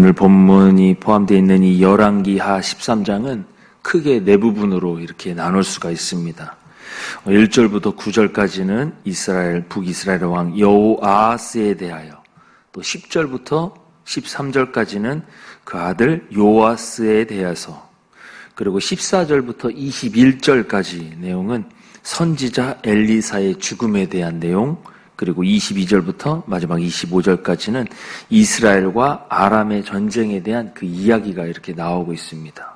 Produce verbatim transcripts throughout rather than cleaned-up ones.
오늘 본문이 포함되어 있는 이 열왕기하 십삼 장은 크게 네 부분으로 이렇게 나눌 수가 있습니다. 일 절부터 구 절까지는 이스라엘, 북이스라엘 왕 여호아하스에 대하여, 또 십 절부터 십삼 절까지는 그 아들 요아스에 대해서, 그리고 십사 절부터 이십일 절까지 내용은 선지자 엘리사의 죽음에 대한 내용, 그리고 이십이 절부터 마지막 이십오 절까지는 이스라엘과 아람의 전쟁에 대한 그 이야기가 이렇게 나오고 있습니다.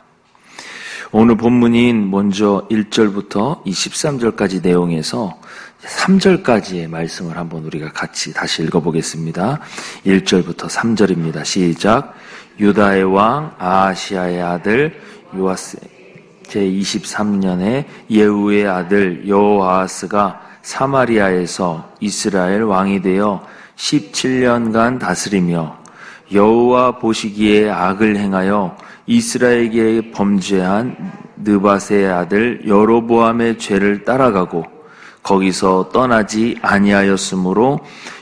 오늘 본문인 먼저 일 절부터 이 십삼 절까지 내용에서 삼 절까지의 말씀을 한번 우리가 같이 다시 읽어보겠습니다. 일 절부터 삼 절입니다. 시작. 유다의 왕 아하시아의 아들 요아스 제이십삼 년에 예후의 아들 여호아하스가 사마리아에서 이스라엘 왕이 되어 십칠 년간 다스리며 여호와 보시기에 악을 행하여 이스라엘에게 범죄한 느밧의 아들 여로보암의 죄를 따라가고 거기서 떠나지 아니하였으므로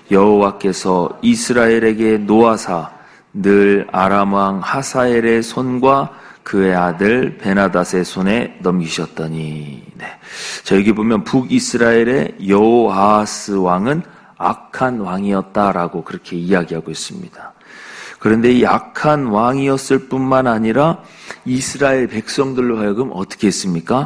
여호와께서 이스라엘에게 노하사 늘 아람 왕 하사엘의 손과 그의 아들 베나닷의 손에 넘기셨더니. 네. 자, 여기 보면 북이스라엘의 여호아하스 왕은 악한 왕이었다라고 그렇게 이야기하고 있습니다. 그런데 이 악한 왕이었을 뿐만 아니라 이스라엘 백성들로 하여금 어떻게 했습니까?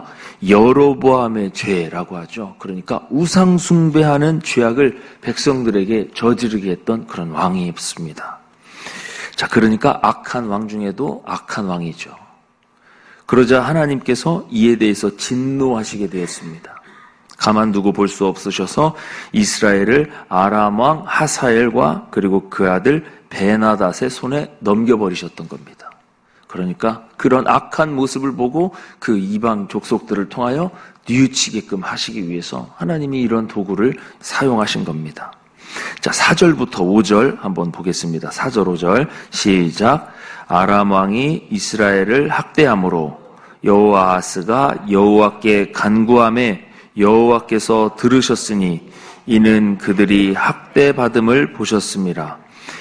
여로보암의 죄라고 하죠. 그러니까 우상 숭배하는 죄악을 백성들에게 저지르게 했던 그런 왕이었습니다. 자, 그러니까 악한 왕 중에도 악한 왕이죠. 그러자 하나님께서 이에 대해서 진노하시게 되었습니다. 가만두고 볼 수 없으셔서 이스라엘을 아람 왕 하사엘과 그리고 그 아들 베나닷의 손에 넘겨버리셨던 겁니다. 그러니까 그런 악한 모습을 보고 그 이방 족속들을 통하여 뉘우치게끔 하시기 위해서 하나님이 이런 도구를 사용하신 겁니다. 자, 사 절부터 오 절 한번 보겠습니다. 사 절, 오 절 시작. 아람 왕이 이스라엘을 학대함으로 여호아하스가 여호와께 간구하매 여호와께서 들으셨으니 이는 그들이 학대받음을 보셨음이라.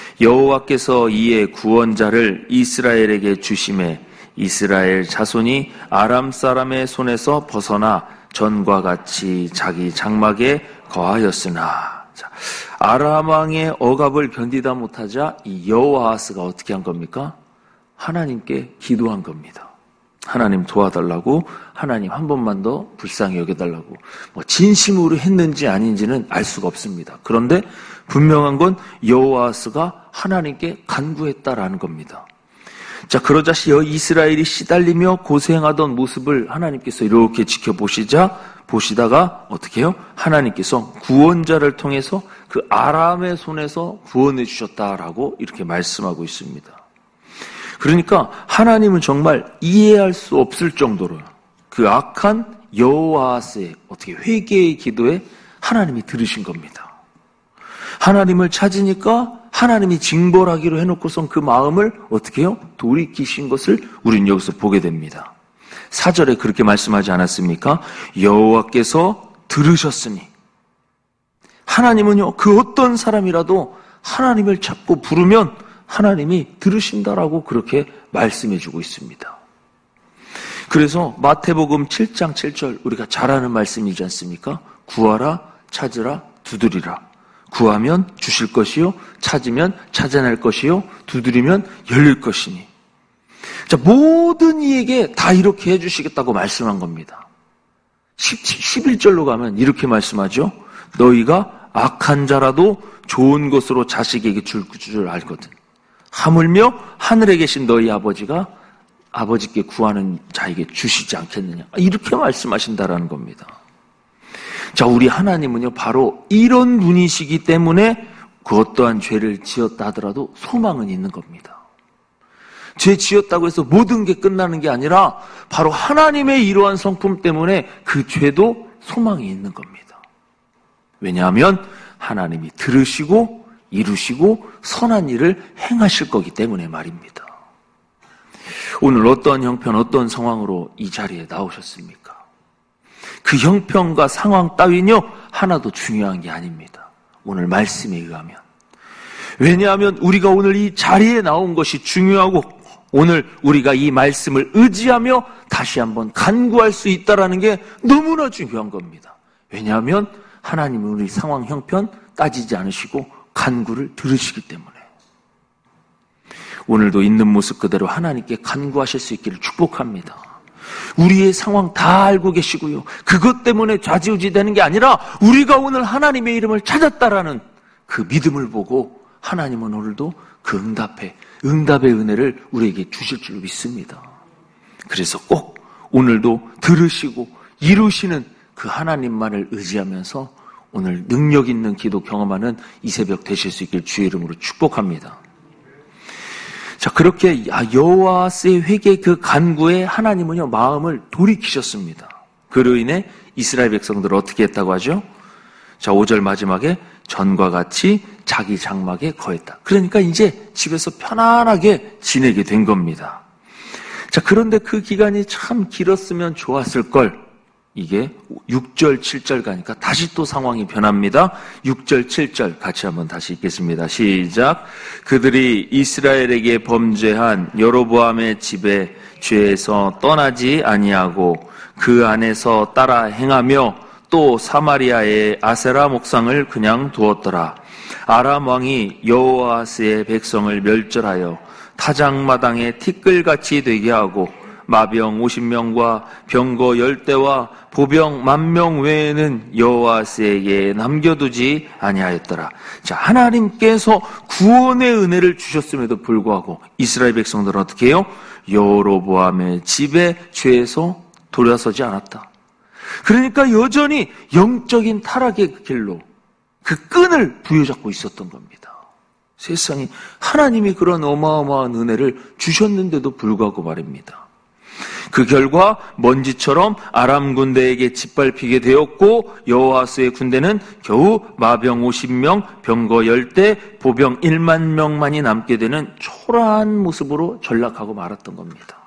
여호와께서 이에 구원자를 이스라엘에게 주심에 이스라엘 자손이 아람 사람의 손에서 벗어나 전과 같이 자기 장막에 거하였으나. 자, 아람 왕의 억압을 견디다 못하자 이 여호아하스가 어떻게 한 겁니까? 하나님께 기도한 겁니다. 하나님 도와달라고, 하나님 한 번만 더 불쌍히 여겨달라고. 뭐 진심으로 했는지 아닌지는 알 수가 없습니다. 그런데 분명한 건 여호아하스가 하나님께 간구했다라는 겁니다. 자, 그러자 이스라엘이 시달리며 고생하던 모습을 하나님께서 이렇게 지켜보시자 보시다가 어떻게 해요? 하나님께서 구원자를 통해서 그 아람의 손에서 구원해 주셨다라고 이렇게 말씀하고 있습니다. 그러니까 하나님은 정말 이해할 수 없을 정도로 그 악한 여호아하스의 어떻게 회개의 기도에 하나님이 들으신 겁니다. 하나님을 찾으니까 하나님이 징벌하기로 해놓고선 그 마음을 어떻게 해요? 돌이키신 것을 우리는 여기서 보게 됩니다. 사 절에 그렇게 말씀하지 않았습니까? 여호와께서 들으셨으니. 하나님은요, 그 어떤 사람이라도 하나님을 찾고 부르면 하나님이 들으신다라고 그렇게 말씀해주고 있습니다. 그래서 마태복음 칠 장 칠 절 우리가 잘 아는 말씀이지 않습니까? 구하라, 찾으라, 두드리라. 구하면 주실 것이요, 찾으면 찾아낼 것이요, 두드리면 열릴 것이니. 자, 모든 이에게 다 이렇게 해주시겠다고 말씀한 겁니다. 십일 절로 가면 이렇게 말씀하죠. 너희가 악한 자라도 좋은 것으로 자식에게 줄 줄 알거든. 하물며 하늘에 계신 너희 아버지가 아버지께 구하는 자에게 주시지 않겠느냐. 이렇게 말씀하신다라는 겁니다. 자, 우리 하나님은요, 바로 이런 분이시기 때문에 그 어떠한 죄를 지었다 하더라도 소망은 있는 겁니다. 죄 지었다고 해서 모든 게 끝나는 게 아니라 바로 하나님의 이러한 성품 때문에 그 죄도 소망이 있는 겁니다. 왜냐하면 하나님이 들으시고 이루시고 선한 일을 행하실 거기 때문에 말입니다. 오늘 어떤 형편, 어떤 상황으로 이 자리에 나오셨습니까? 그 형편과 상황 따위는요, 하나도 중요한 게 아닙니다. 오늘 말씀에 의하면. 왜냐하면 우리가 오늘 이 자리에 나온 것이 중요하고 오늘 우리가 이 말씀을 의지하며 다시 한번 간구할 수 있다는 게 너무나 중요한 겁니다. 왜냐하면 하나님은 우리 상황 형편 따지지 않으시고 간구를 들으시기 때문에. 오늘도 있는 모습 그대로 하나님께 간구하실 수 있기를 축복합니다. 우리의 상황 다 알고 계시고요. 그것 때문에 좌지우지 되는 게 아니라 우리가 오늘 하나님의 이름을 찾았다라는 그 믿음을 보고 하나님은 오늘도 그 응답에, 응답의 은혜를 우리에게 주실 줄 믿습니다. 그래서 꼭 오늘도 들으시고 이루시는 그 하나님만을 의지하면서 오늘 능력 있는 기도 경험하는 이 새벽 되실 수 있길 주의 이름으로 축복합니다. 자, 그렇게 여호와스의 회개 그 간구에 하나님은요 마음을 돌이키셨습니다. 그로 인해 이스라엘 백성들을 어떻게 했다고 하죠? 자, 오 절 마지막에 전과 같이 자기 장막에 거했다. 그러니까 이제 집에서 편안하게 지내게 된 겁니다. 자, 그런데 그 기간이 참 길었으면 좋았을 걸. 이게 육 절, 칠 절 가니까 다시 또 상황이 변합니다. 육 절, 칠 절 같이 한번 다시 읽겠습니다. 시작. 그들이 이스라엘에게 범죄한 여로보암의 집에 죄에서 떠나지 아니하고 그 안에서 따라 행하며 또 사마리아의 아세라 목상을 그냥 두었더라. 아람 왕이 여호아스의 백성을 멸절하여 타작마당에 티끌같이 되게 하고 마병 오십 명과 병거 열 대와 보병 만 명 외에는 여호아스에게 남겨두지 아니하였더라. 자, 하나님께서 구원의 은혜를 주셨음에도 불구하고 이스라엘 백성들은 어떻게 해요? 여로보암의 집에 죄에서 돌아서지 않았다. 그러니까 여전히 영적인 타락의 길로 그 끈을 부여잡고 있었던 겁니다. 세상에 하나님이 그런 어마어마한 은혜를 주셨는데도 불구하고 말입니다. 그 결과 먼지처럼 아람 군대에게 짓밟히게 되었고 여호아스의 군대는 겨우 마병 오십 명, 병거 열 대, 보병 일만 명만이 남게 되는 초라한 모습으로 전락하고 말았던 겁니다.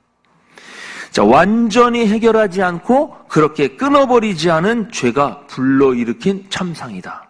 자, 완전히 해결하지 않고 그렇게 끊어버리지 않은 죄가 불러일으킨 참상이다.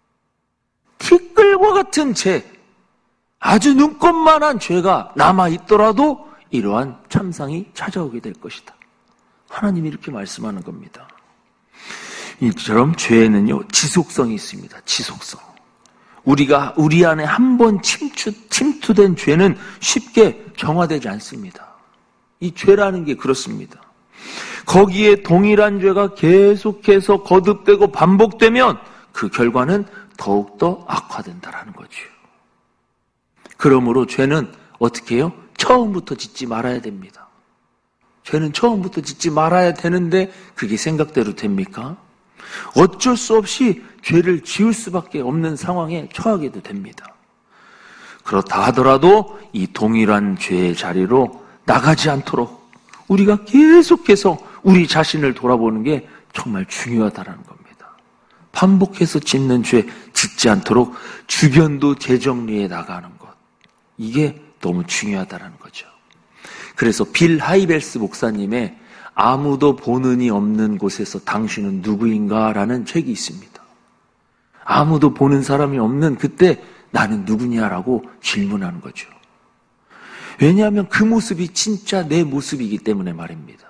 티끌과 같은 죄, 아주 눈꼽만한 죄가 남아있더라도 이러한 참상이 찾아오게 될 것이다. 하나님이 이렇게 말씀하는 겁니다. 이처럼 죄에는요 지속성이 있습니다. 지속성. 우리가 우리 안에 한 번 침투, 침투된 죄는 쉽게 정화되지 않습니다. 이 죄라는 게 그렇습니다. 거기에 동일한 죄가 계속해서 거듭되고 반복되면 그 결과는 더욱더 악화된다라는 거죠. 그러므로 죄는 어떻게 해요? 처음부터 짓지 말아야 됩니다. 죄는 처음부터 짓지 말아야 되는데 그게 생각대로 됩니까? 어쩔 수 없이 죄를 지을 수밖에 없는 상황에 처하게도 됩니다. 그렇다 하더라도 이 동일한 죄의 자리로 나가지 않도록 우리가 계속해서 우리 자신을 돌아보는 게 정말 중요하다는 겁니다. 반복해서 짓는 죄 짓지 않도록 주변도 재정리해 나가는 것. 이게 너무 중요하다는 거죠. 그래서 빌 하이벨스 목사님의 아무도 보는 이 없는 곳에서 당신은 누구인가? 라는 책이 있습니다. 아무도 보는 사람이 없는 그때 나는 누구냐라고 질문하는 거죠. 왜냐하면 그 모습이 진짜 내 모습이기 때문에 말입니다.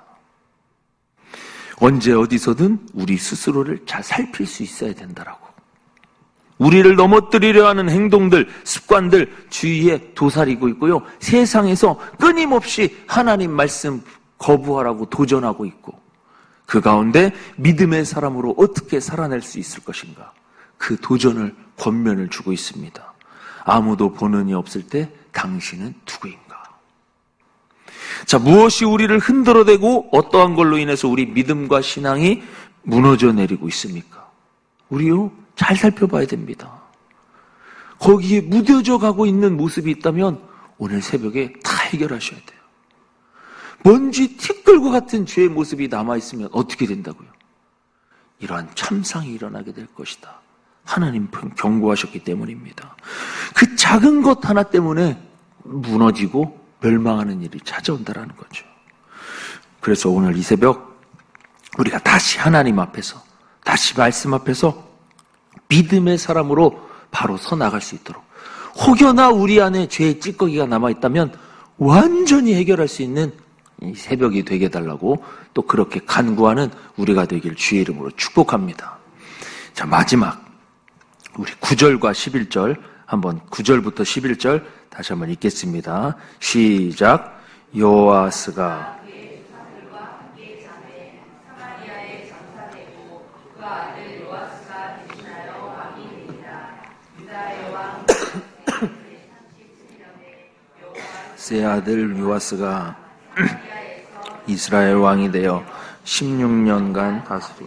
언제 어디서든 우리 스스로를 잘 살필 수 있어야 된다라고. 우리를 넘어뜨리려 하는 행동들, 습관들 주위에 도사리고 있고요. 세상에서 끊임없이 하나님 말씀 거부하라고 도전하고 있고 그 가운데 믿음의 사람으로 어떻게 살아낼 수 있을 것인가. 그 도전을 권면을 주고 있습니다. 아무도 보는 이 없을 때 당신은 누구인가. 자, 무엇이 우리를 흔들어대고 어떠한 걸로 인해서 우리 믿음과 신앙이 무너져 내리고 있습니까? 우리요? 잘 살펴봐야 됩니다. 거기에 무뎌져 가고 있는 모습이 있다면 오늘 새벽에 다 해결하셔야 돼요. 먼지 티끌과 같은 죄의 모습이 남아있으면 어떻게 된다고요? 이러한 참상이 일어나게 될 것이다. 하나님 경고하셨기 때문입니다. 그 작은 것 하나 때문에 무너지고 멸망하는 일이 찾아온다는 거죠. 그래서 오늘 이 새벽 우리가 다시 하나님 앞에서 다시 말씀 앞에서 믿음의 사람으로 바로 서 나갈 수 있도록 혹여나 우리 안에 죄의 찌꺼기가 남아있다면 완전히 해결할 수 있는 이 새벽이 되게 해달라고 또 그렇게 간구하는 우리가 되길 주의 이름으로 축복합니다. 자, 마지막 우리 구 절과 십일 절 한번 구 절부터 십일 절 다시 한번 읽겠습니다. 시작. 여호아스가 세 아들 요아스가 이스라엘 왕이 되어 십육 년간 다스리고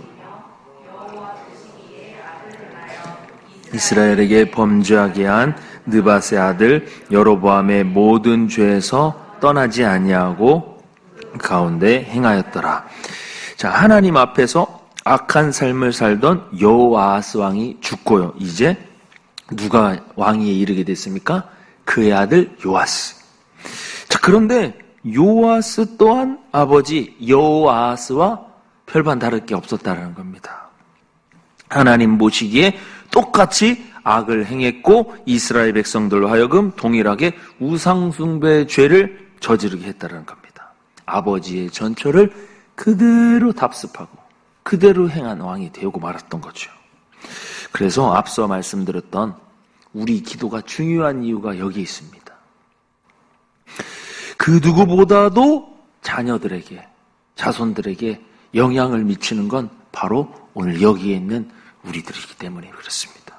이스라엘에게 범죄하게 한 느밧의 아들 여로보암의 모든 죄에서 떠나지 아니하고 가운데 행하였더라. 자, 하나님 앞에서 악한 삶을 살던 여호아스 왕이 죽고요. 이제 누가 왕위에 이르게 됐습니까? 그의 아들 요아스. 자, 그런데 요아스 또한 아버지 여호아스와 별반 다를 게 없었다는 겁니다. 하나님 보시기에 똑같이 악을 행했고 이스라엘 백성들로 하여금 동일하게 우상숭배의 죄를 저지르게 했다는 겁니다. 아버지의 전처를 그대로 답습하고 그대로 행한 왕이 되고 말았던 거죠. 그래서 앞서 말씀드렸던 우리 기도가 중요한 이유가 여기 있습니다. 그 누구보다도 자녀들에게, 자손들에게 영향을 미치는 건 바로 오늘 여기에 있는 우리들이기 때문에 그렇습니다.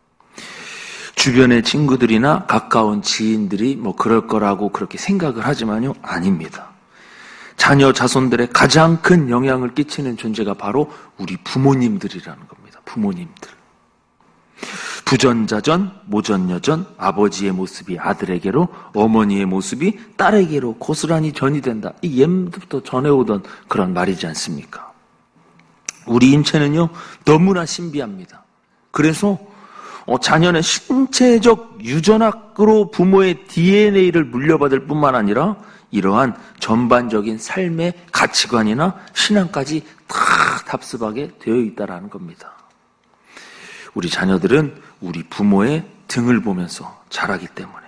주변의 친구들이나 가까운 지인들이 뭐 그럴 거라고 그렇게 생각을 하지만요, 아닙니다. 자녀, 자손들의 가장 큰 영향을 끼치는 존재가 바로 우리 부모님들이라는 겁니다. 부모님들. 부전자전, 모전여전, 아버지의 모습이 아들에게로, 어머니의 모습이 딸에게로 고스란히 전이된다. 이 옛부터 전해오던 그런 말이지 않습니까? 우리 인체는요, 너무나 신비합니다. 그래서 어, 자녀는 신체적 유전학으로 부모의 디엔에이를 물려받을 뿐만 아니라 이러한 전반적인 삶의 가치관이나 신앙까지 다 답습하게 되어 있다는 겁니다. 우리 자녀들은 우리 부모의 등을 보면서 자라기 때문에.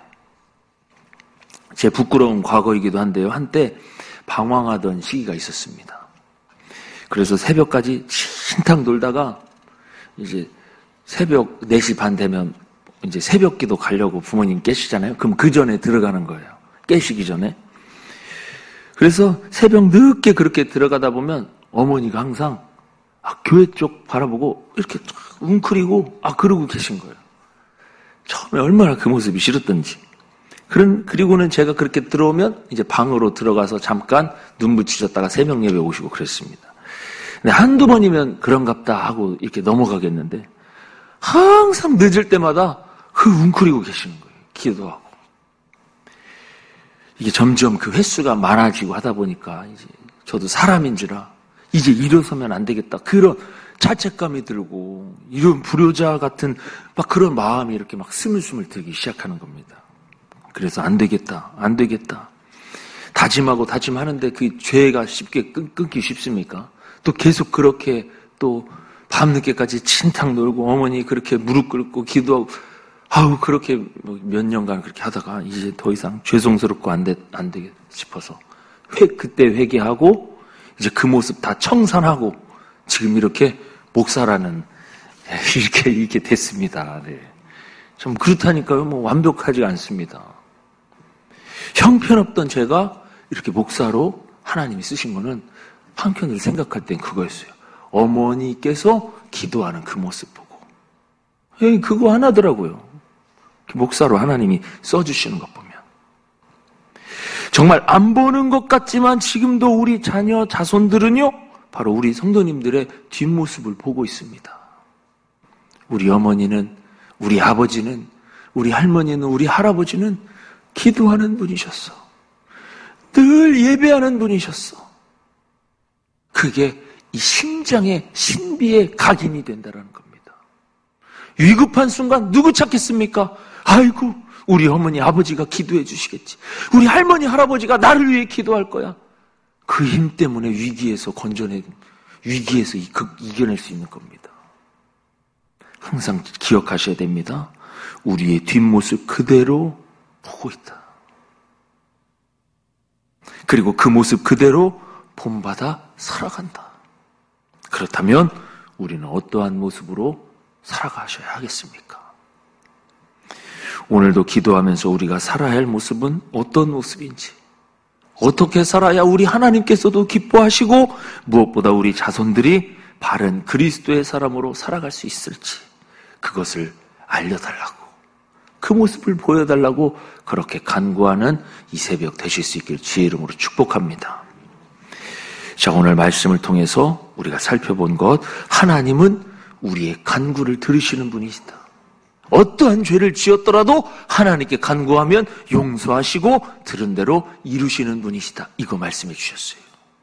제 부끄러운 과거이기도 한데요. 한때 방황하던 시기가 있었습니다. 그래서 새벽까지 신탕 놀다가 이제 새벽 네 시 반 되면 이제 새벽 기도 가려고 부모님 깨시잖아요. 그럼 그 전에 들어가는 거예요. 깨시기 전에. 그래서 새벽 늦게 그렇게 들어가다 보면 어머니가 항상 아, 교회 쪽 바라보고 이렇게 웅크리고 아 그러고 계신 거예요. 처음에 얼마나 그 모습이 싫었던지. 그런 그리고는 제가 그렇게 들어오면 이제 방으로 들어가서 잠깐 눈 붙이셨다가 새벽 예배 오시고 그랬습니다. 근데 한두 번이면 그런갑다 하고 이렇게 넘어가겠는데 항상 늦을 때마다 그 웅크리고 계시는 거예요. 기도하고. 이게 점점 그 횟수가 많아지고 하다 보니까 이제 저도 사람인지라 이제 일어서면 안 되겠다. 그런 자책감이 들고 이런 불효자 같은 막 그런 마음이 이렇게 막 스물스물 들기 시작하는 겁니다. 그래서 안 되겠다. 안 되겠다. 다짐하고 다짐하는데 그 죄가 쉽게 끊, 끊기 쉽습니까? 또 계속 그렇게 또 밤늦게까지 친탕 놀고 어머니 그렇게 무릎 꿇고 기도하고 아우 그렇게 몇 년간 그렇게 하다가 이제 더 이상 죄송스럽고 안 돼, 안 되겠 싶어서 회, 그때 회개하고 이제 그 모습 다 청산하고 지금 이렇게 목사라는 이렇게 이렇게 됐습니다. 네. 좀 그렇다니까요. 뭐 완벽하지 않습니다. 형편없던 제가 이렇게 목사로 하나님이 쓰신 거는 한편으로 생각할 땐 그거였어요. 어머니께서 기도하는 그 모습 보고 에이, 그거 하나더라고요. 목사로 하나님이 써주시는 것 보면 정말 안 보는 것 같지만 지금도 우리 자녀 자손들은요 바로 우리 성도님들의 뒷모습을 보고 있습니다. 우리 어머니는 우리 아버지는 우리 할머니는 우리 할아버지는 기도하는 분이셨어. 늘 예배하는 분이셨어. 그게 이 심장의 신비의 각인이 된다는 겁니다. 위급한 순간 누구 찾겠습니까? 아이고 우리 어머니 아버지가 기도해 주시겠지. 우리 할머니 할아버지가 나를 위해 기도할 거야. 그 힘 때문에 위기에서 건져내 위기에서 이겨낼 수 있는 겁니다. 항상 기억하셔야 됩니다. 우리의 뒷모습 그대로 보고 있다. 그리고 그 모습 그대로 본받아 살아간다. 그렇다면 우리는 어떠한 모습으로 살아가셔야 하겠습니까? 오늘도 기도하면서 우리가 살아야 할 모습은 어떤 모습인지, 어떻게 살아야 우리 하나님께서도 기뻐하시고 무엇보다 우리 자손들이 바른 그리스도의 사람으로 살아갈 수 있을지, 그것을 알려달라고, 그 모습을 보여달라고 그렇게 간구하는 이 새벽 되실 수 있길 주의 이름으로 축복합니다. 자, 오늘 말씀을 통해서 우리가 살펴본 것, 하나님은 우리의 간구를 들으시는 분이시다. 어떠한 죄를 지었더라도 하나님께 간구하면 용서하시고 들은 대로 이루시는 분이시다. 이거 말씀해 주셨어요.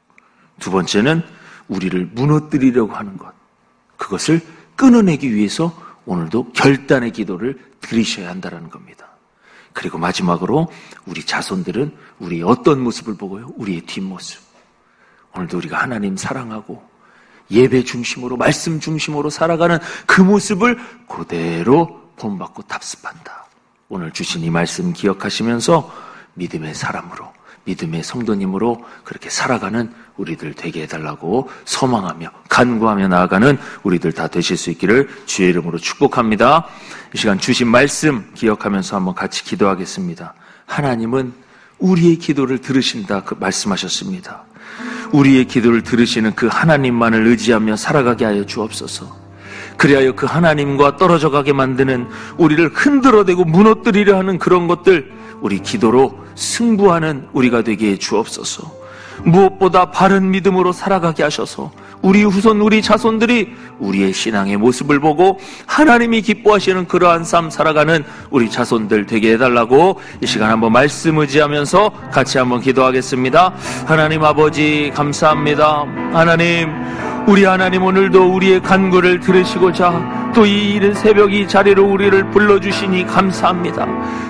두 번째는 우리를 무너뜨리려고 하는 것, 그것을 끊어내기 위해서 오늘도 결단의 기도를 드리셔야 한다는 겁니다. 그리고 마지막으로 우리 자손들은 우리의 어떤 모습을 보고요? 우리의 뒷모습. 오늘도 우리가 하나님 사랑하고 예배 중심으로, 말씀 중심으로 살아가는 그 모습을 그대로 본받고 답습한다. 오늘 주신 이 말씀 기억하시면서 믿음의 사람으로, 믿음의 성도님으로 그렇게 살아가는 우리들 되게 해달라고 소망하며 간구하며 나아가는 우리들 다 되실 수 있기를 주의 이름으로 축복합니다. 이 시간 주신 말씀 기억하면서 한번 같이 기도하겠습니다. 하나님은 우리의 기도를 들으신다, 그 말씀하셨습니다. 우리의 기도를 들으시는 그 하나님만을 의지하며 살아가게 하여 주옵소서. 그리하여 그 하나님과 떨어져 가게 만드는, 우리를 흔들어대고 무너뜨리려 하는 그런 것들, 우리 기도로 승부하는 우리가 되게 해 주옵소서. 무엇보다 바른 믿음으로 살아가게 하셔서 우리 후손, 우리 자손들이 우리의 신앙의 모습을 보고 하나님이 기뻐하시는 그러한 삶 살아가는 우리 자손들 되게 해달라고 이 시간 한번 말씀 의지하면서 같이 한번 기도하겠습니다. 하나님 아버지 감사합니다. 하나님, 우리 하나님 오늘도 우리의 간구를 들으시고자 또 이 이른 새벽 이 자리로 우리를 불러주시니 감사합니다.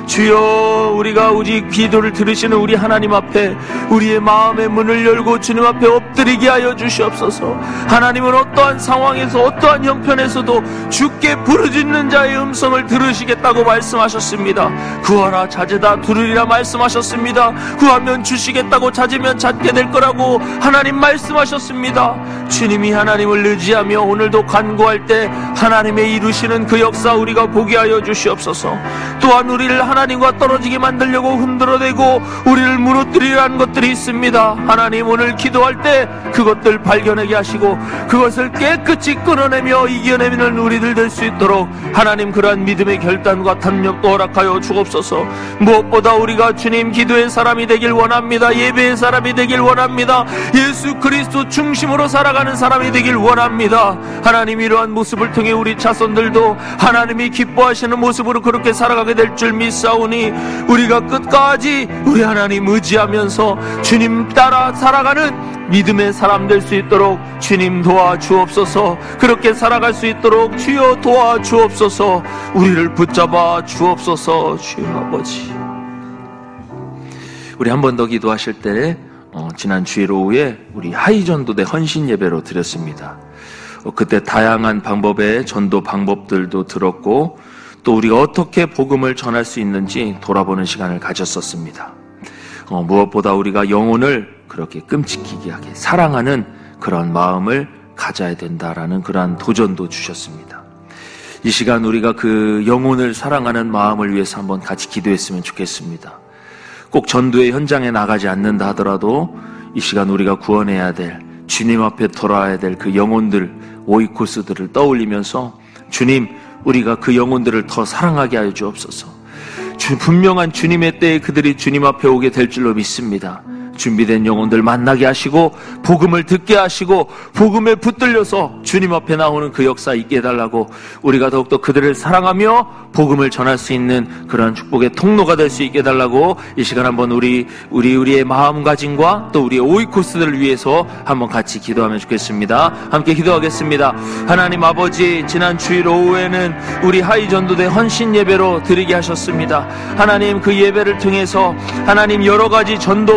주여, 우리가 오직 기도를 들으시는 우리 하나님 앞에 우리의 마음의 문을 열고 주님 앞에 엎드리게 하여 주시옵소서. 하나님은 어떠한 상황에서 어떠한 형편에서도 주께 부르짖는 자의 음성을 들으시겠다고 말씀하셨습니다. 구하라 찾으다 두드리라 말씀하셨습니다. 구하면 주시겠다고, 찾으면 찾게 될 거라고 하나님 말씀하셨습니다. 주님이 하나님을 의지하며 오늘도 간구할 때 하나님의 이루시는 그 역사 우리가 보게 하여 주시옵소서. 또한 우리를 하나님과 떨어지게 만들려고 흔들어대고 우리를 무너뜨리려는 것들이 있습니다. 하나님, 오늘 기도할 때 그것들 발견하게 하시고 그것을 깨끗이 끊어내며 이겨내는 우리들 될 수 있도록 하나님 그러한 믿음의 결단과 담력도 허락하여 주옵소서. 무엇보다 우리가 주님 기도의 사람이 되길 원합니다. 예배의 사람이 되길 원합니다. 예수 그리스도 중심으로 살아가는 사람이 되길 원합니다. 하나님, 이러한 모습을 통해 우리 자손들도 하나님이 기뻐하시는 모습으로 그렇게 살아가게 될 줄 믿사오니 우리가 끝까지 우리 하나님 의지하면서 주님 따라 살아가는 믿음의 사람 될 수 있도록 주님 도와주옵소서. 그렇게 살아갈 수 있도록 주여 도와주옵소서. 우리를 붙잡아 주옵소서. 주여 아버지, 우리 한 번 더 기도하실 때 어, 지난 주일 오후에 우리 하이전도대 헌신 예배로 드렸습니다. 어, 그때 다양한 방법의 전도 방법들도 들었고 또 우리가 어떻게 복음을 전할 수 있는지 돌아보는 시간을 가졌었습니다. 어, 무엇보다 우리가 영혼을 그렇게 끔찍하게 하게 사랑하는 그런 마음을 가져야 된다라는 그러한 도전도 주셨습니다. 이 시간 우리가 그 영혼을 사랑하는 마음을 위해서 한번 같이 기도했으면 좋겠습니다. 꼭 전도의 현장에 나가지 않는다 하더라도 이 시간 우리가 구원해야 될, 주님 앞에 돌아와야 될 그 영혼들, 오이코스들을 떠올리면서 주님, 우리가 그 영혼들을 더 사랑하게 하여 주옵소서. 주, 분명한 주님의 때에 그들이 주님 앞에 오게 될 줄로 믿습니다. 준비된 영혼들 만나게 하시고 복음을 듣게 하시고 복음에 붙들려서 주님 앞에 나오는 그 역사 있게 해달라고, 우리가 더욱더 그들을 사랑하며 복음을 전할 수 있는 그런 축복의 통로가 될 수 있게 해달라고 이 시간 한번 우리 우리 우리의 마음가짐과 또 우리의 오이코스들을 위해서 한번 같이 기도하면 좋겠습니다. 함께 기도하겠습니다. 하나님 아버지, 지난 주일 오후에는 우리 하이전도대 헌신 예배로 드리게 하셨습니다. 하나님, 그 예배를 통해서 하나님 여러 가지 전도 방법들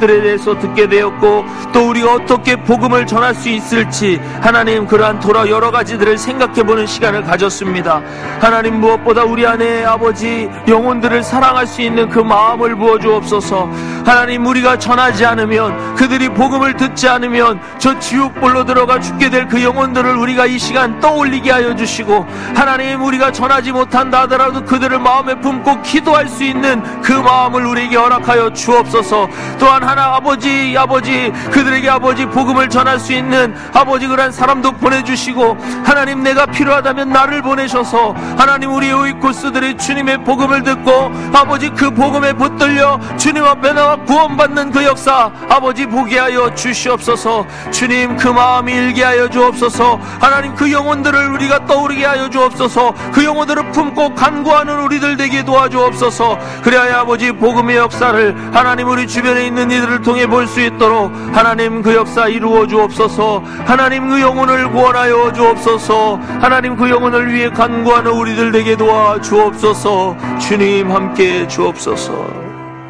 것들에 대해서 듣게 되었고, 또 우리가 어떻게 복음을 전할 수 있을지 하나님 그러한 돌아 여러 가지들을 생각해보는 시간을 가졌습니다. 하나님 무엇보다 우리 안에 아버지 영혼들을 사랑할 수 있는 그 마음을 부어주옵소서. 하나님 우리가 전하지 않으면, 그들이 복음을 듣지 않으면 저 지옥불로 들어가 죽게 될 그 영혼들을 우리가 이 시간 떠올리게 하여 주시고, 하나님 우리가 전하지 못한다 하더라도 그들을 마음에 품고 기도할 수 있는 그 마음을 우리에게 허락하여 주옵소서. 또한 하나 아버지 아버지 그들에게 아버지 복음을 전할 수 있는 아버지 그런 사람도 보내주시고, 하나님 내가 필요하다면 나를 보내셔서 하나님 우리 오이코스들이 주님의 복음을 듣고 아버지 그 복음에 붙들려 주님 앞에 나와 구원받는 그 역사 아버지 보게 하여 주시옵소서. 주님 그 마음이 일게 하여 주옵소서. 하나님 그 영혼들을 우리가 떠오르게 하여 주옵소서. 그 영혼들을 품고 간구하는 우리들 되게 도와주옵소서. 그래야 아버지 복음의 역사를 하나님 우리 주변에 있는 이들을 통해 볼 수 있도록 하나님 그 역사 이루어 주옵소서. 하나님 그 영혼을 구원하여 주옵소서. 하나님 그 영혼을 위해 간구하는 우리들 되게 도와 주옵소서. 주님 함께 주옵소서.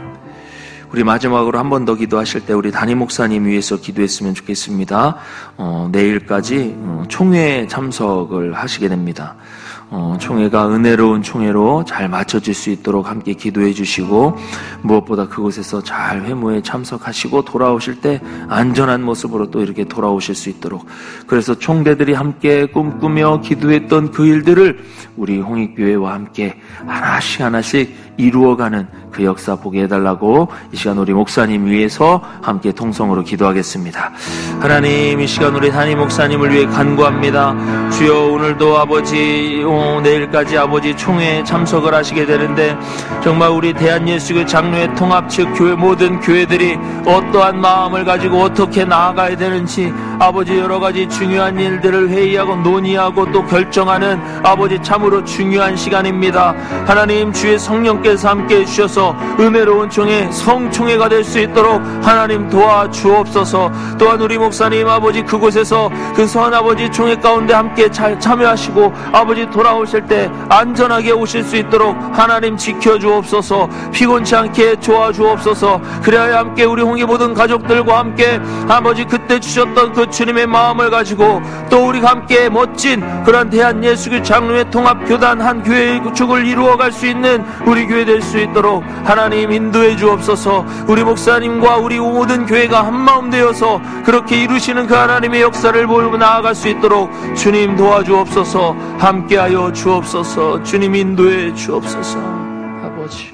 우리 마지막으로 한 번 더 기도하실 때 우리 담임 목사님 위해서 기도했으면 좋겠습니다. 어, 내일까지 어, 총회 참석을 하시게 됩니다. 어, 총회가 은혜로운 총회로 잘 마쳐질 수 있도록 함께 기도해 주시고, 무엇보다 그곳에서 잘 회무에 참석하시고 돌아오실 때 안전한 모습으로 또 이렇게 돌아오실 수 있도록, 그래서 총대들이 함께 꿈꾸며 기도했던 그 일들을 우리 홍익교회와 함께 하나씩 하나씩 이루어가는 그 역사 보게 해달라고 이 시간 우리 목사님 위해서 함께 통성으로 기도하겠습니다. 하나님 이 시간 우리 담임 목사님을 위해 간구합니다. 주여 오늘도 아버지 오, 내일까지 아버지 총회에 참석을 하시게 되는데, 정말 우리 대한예수교 장로회 통합 측 교회 모든 교회들이 어떠한 마음을 가지고 어떻게 나아가야 되는지 아버지 여러 가지 중요한 일들을 회의하고 논의하고 또 결정하는 아버지 참으로 중요한 시간입니다. 하나님 주의 성령께서 함께 해주셔서 은혜로운 총회 성총회가 될 수 있도록 하나님 도와주옵소서. 또한 우리 목사님 아버지 그곳에서 그 선 아버지 총회 가운데 함께 잘 참여하시고 아버지 돌아오실 때 안전하게 오실 수 있도록 하나님 지켜주옵소서. 피곤치 않게 도와주옵소서. 그래야 함께 우리 홍익 모든 가족들과 함께 아버지 그때 주셨던 그 주님의 마음을 가지고 또 우리가 함께 멋진 그런 대한예수교 장로회 통합교단 한 교회의 구축을 이루어갈 수 있는 우리 교회 될 수 있도록 하나님 인도해 주옵소서. 우리 목사님과 우리 모든 교회가 한마음 되어서 그렇게 이루시는 그 하나님의 역사를 보고 나아갈 수 있도록 주님 도와주옵소서. 함께하여 주옵소서. 주님 인도해 주옵소서. 아버지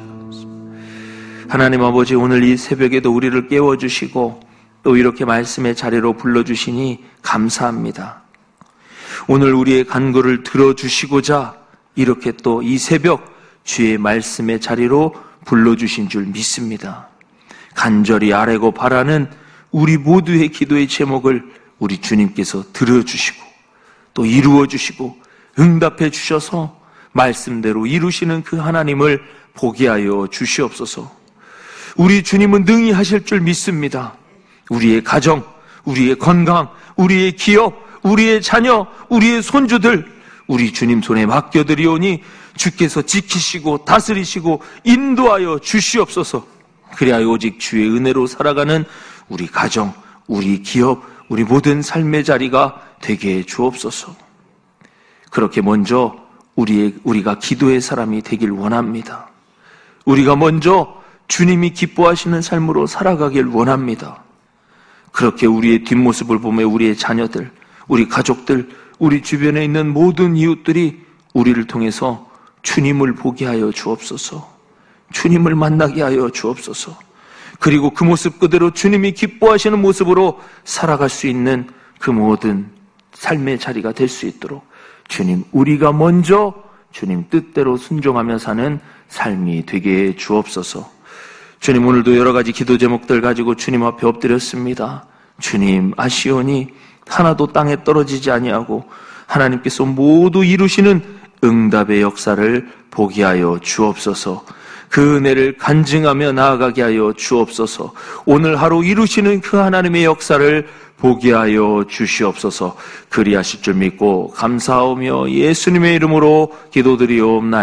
하나님 아버지 오늘 이 새벽에도 우리를 깨워주시고 또 이렇게 말씀의 자리로 불러주시니 감사합니다. 오늘 우리의 간구를 들어주시고자 이렇게 또 이 새벽 주의 말씀의 자리로 불러주신 줄 믿습니다. 간절히 아뢰고 바라는 우리 모두의 기도의 제목을 우리 주님께서 들어주시고 또 이루어주시고 응답해 주셔서 말씀대로 이루시는 그 하나님을 보게 하여 주시옵소서. 우리 주님은 능히 하실 줄 믿습니다. 우리의 가정, 우리의 건강, 우리의 기업, 우리의 자녀, 우리의 손주들 우리 주님 손에 맡겨드리오니 주께서 지키시고 다스리시고 인도하여 주시옵소서. 그래야 오직 주의 은혜로 살아가는 우리 가정, 우리 기업, 우리 모든 삶의 자리가 되게 해 주옵소서. 그렇게 먼저 우리의, 우리가 기도의 사람이 되길 원합니다. 우리가 먼저 주님이 기뻐하시는 삶으로 살아가길 원합니다. 그렇게 우리의 뒷모습을 보며 우리의 자녀들, 우리 가족들, 우리 주변에 있는 모든 이웃들이 우리를 통해서 주님을 보게 하여 주옵소서. 주님을 만나게 하여 주옵소서. 그리고 그 모습 그대로 주님이 기뻐하시는 모습으로 살아갈 수 있는 그 모든 삶의 자리가 될 수 있도록 주님, 우리가 먼저 주님 뜻대로 순종하며 사는 삶이 되게 해 주옵소서. 주님, 오늘도 여러 가지 기도 제목들 가지고 주님 앞에 엎드렸습니다. 주님 아시오니 하나도 땅에 떨어지지 아니하고 하나님께서 모두 이루시는 응답의 역사를 보게 하여 주옵소서. 그 은혜를 간증하며 나아가게 하여 주옵소서. 오늘 하루 이루시는 그 하나님의 역사를 보게 하여 주시옵소서. 그리하실 줄 믿고 감사하며 예수님의 이름으로 기도드리옵나이다.